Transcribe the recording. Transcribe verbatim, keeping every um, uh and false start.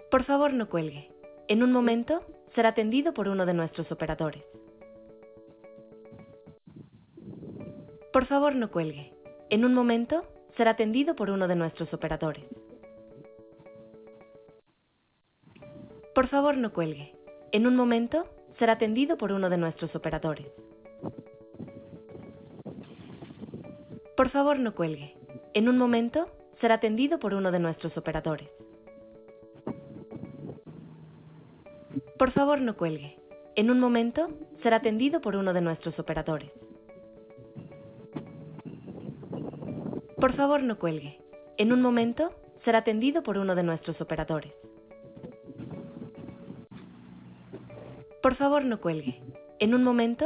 Por favor, no cuelgue. En un momento será atendido por uno de nuestros operadores. Por favor, no cuelgue. En un momento será atendido por uno de nuestros operadores. Por favor, no cuelgue. En un momento será atendido por uno de nuestros operadores. Por favor, no cuelgue. En un momento será atendido por uno de nuestros operadores. Por favor, no cuelgue. En un momento será atendido por uno de nuestros operadores. Por favor, no cuelgue. En un momento será atendido por uno de nuestros operadores. Por favor, no cuelgue. En un momento